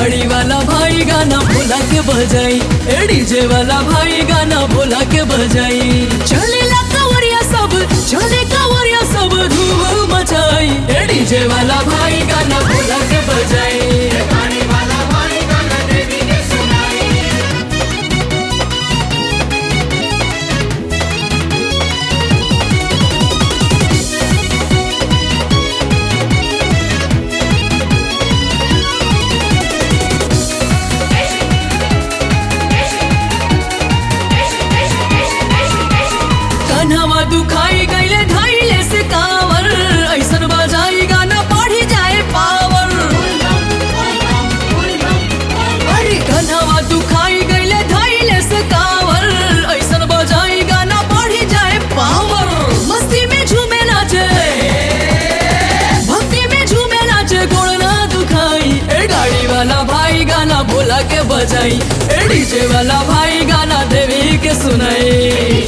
गाड़ी वाला भाई गाना भोला के बजाई, ए डीजे वाला भाई गाना भोला के बजाई। चलेला कांवरिया सब, चले कांवरिया सब धूम मचाई, ए डीजे वाला भाई गाना भोला के बजाई। कन्हवा दुखाई गईले धैले से कांवर, ऐसन बजाई गाना बढ़ी जाए पावर। अरे कन्हवा दुखाई गईले धैले से कांवर, ऐसन बजाई गाना बढ़ी जाए पावर। मस्ती में झूमे नाचे, भक्ति में झूमे नाचे, गोड़ ना दुखाई, ए गाड़ी वाला भाई गाना भोला के बजाई, ए डीजे वाला भाई गाना देवी के सुनाई।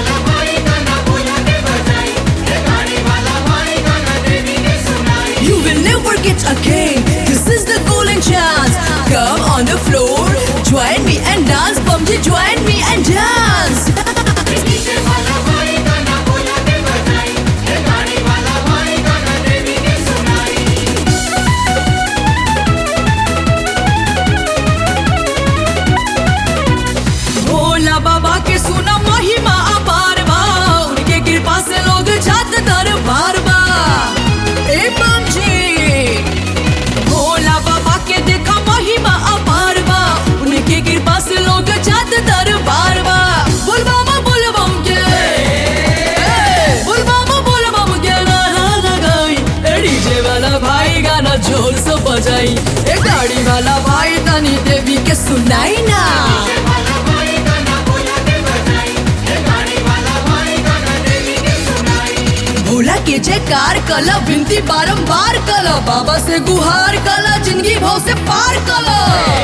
Again, this is the golden chance. Come on the floor, join me and dance. Bumji, join me and dance. Bhola बाबा के सुना महिमा अपार बा, उनके कृपा से लोग जात दरबार बा। ए बमजी दरबार बा, बुलबामा बुलबम के, बुलबामा बुलबम के नारा लगाई, ए डीजे वाला भाई गाना जोर से बजाई, ए गाड़ी वाला भाई तनी देवी के सुनाई ना। भोला के जयकार कला, विनती बारंबार कला, बाबा से गुहार कला, जिंदगी भाव से पार कला।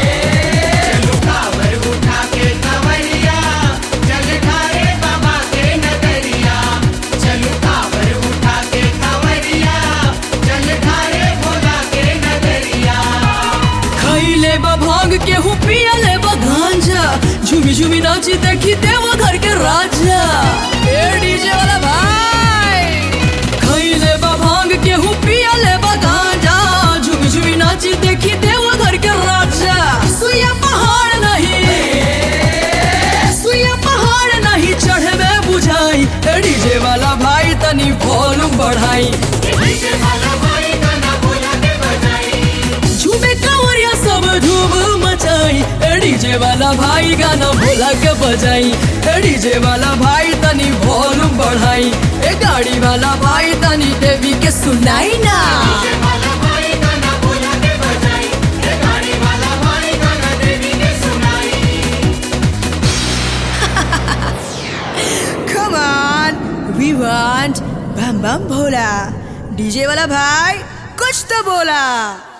भांग के हूँ पिया ले गांजा, झूमी झूमी नाची देखी देवा घर के राजा, ए डीजे वाला भाई। खैले भांग के हूँ पिया ले गांजा, झूमी झूमी नाची देखी देवा घर के राजा। सुइया पहाड़ नहीं, सुइया पहाड़ नहीं चढ़वे बुझाई, ए डीजे वाला भाई तनी वॉल्यूम बढ़ाई। धूम मचाई, ए डीजे वाला भाई गाना भोला के बजाई, ए डीजे वाला भाई तनी वॉल्यूम बढ़ाई, ए गाड़ी वाला भाई तनी देवी के सुनाई ना। Come on, we want Bam Bam Bhola, DJ वाला भाई कुछ तो बोला।